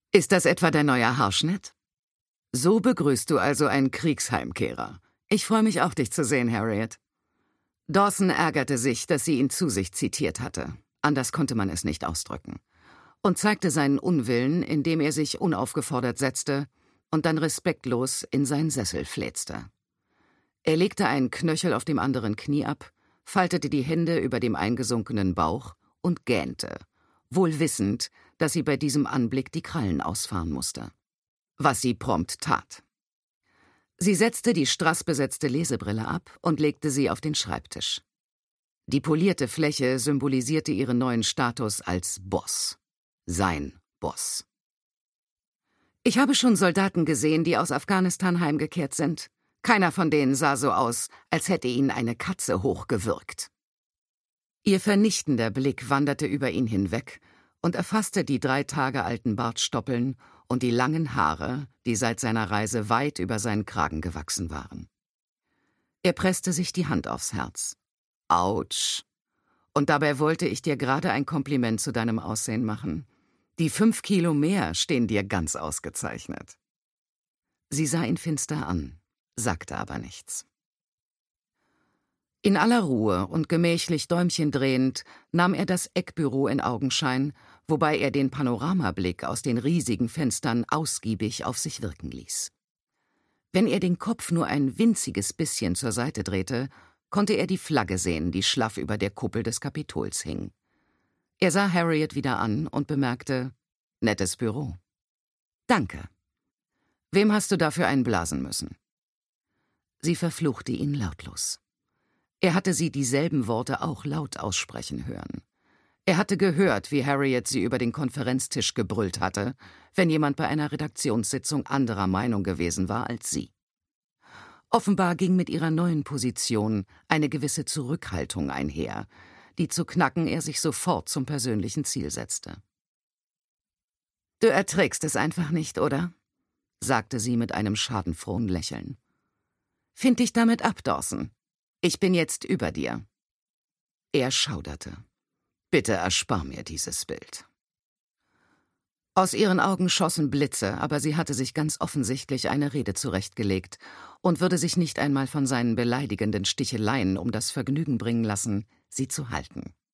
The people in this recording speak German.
Ist das etwa dein neuer Haarschnitt? So begrüßt du also einen Kriegsheimkehrer. Ich freue mich auch, dich zu sehen, Harriet. Dawson ärgerte sich, dass sie ihn zu sich zitiert hatte. Anders konnte man es nicht ausdrücken. Und zeigte seinen Unwillen, indem er sich unaufgefordert setzte und dann respektlos in seinen Sessel fläzte. Er legte einen Knöchel auf dem anderen Knie ab, faltete die Hände über dem eingesunkenen Bauch und gähnte, wohl wissend, dass sie bei diesem Anblick die Krallen ausfahren musste. Was sie prompt tat. Sie setzte die strassbesetzte Lesebrille ab und legte sie auf den Schreibtisch. Die polierte Fläche symbolisierte ihren neuen Status als Boss. Sein Boss. Ich habe schon Soldaten gesehen, die aus Afghanistan heimgekehrt sind. Keiner von denen sah so aus, als hätte ihnen eine Katze hochgewürgt. Ihr vernichtender Blick wanderte über ihn hinweg und erfasste die 3 Tage alten Bartstoppeln und die langen Haare, die seit seiner Reise weit über seinen Kragen gewachsen waren. Er presste sich die Hand aufs Herz. Autsch. Und dabei wollte ich dir gerade ein Kompliment zu deinem Aussehen machen. Die 5 Kilo mehr stehen dir ganz ausgezeichnet. Sie sah ihn finster an, sagte aber nichts. In aller Ruhe und gemächlich Däumchen drehend nahm er das Eckbüro in Augenschein, wobei er den Panoramablick aus den riesigen Fenstern ausgiebig auf sich wirken ließ. Wenn er den Kopf nur ein winziges bisschen zur Seite drehte, konnte er die Flagge sehen, die schlaff über der Kuppel des Kapitols hing. Er sah Harriet wieder an und bemerkte, »Nettes Büro.« »Danke. Wem hast du dafür einblasen müssen?« Sie verfluchte ihn lautlos. Er hatte sie dieselben Worte auch laut aussprechen hören. Er hatte gehört, wie Harriet sie über den Konferenztisch gebrüllt hatte, wenn jemand bei einer Redaktionssitzung anderer Meinung gewesen war als sie. Offenbar ging mit ihrer neuen Position eine gewisse Zurückhaltung einher, die zu knacken er sich sofort zum persönlichen Ziel setzte. »Du erträgst es einfach nicht, oder?« sagte sie mit einem schadenfrohen Lächeln. »Find dich damit ab, Dawson. Ich bin jetzt über dir.« Er schauderte. »Bitte erspar mir dieses Bild.« Aus ihren Augen schossen Blitze, aber sie hatte sich ganz offensichtlich eine Rede zurechtgelegt und würde sich nicht einmal von seinen beleidigenden Sticheleien um das Vergnügen bringen lassen, sie zu halten.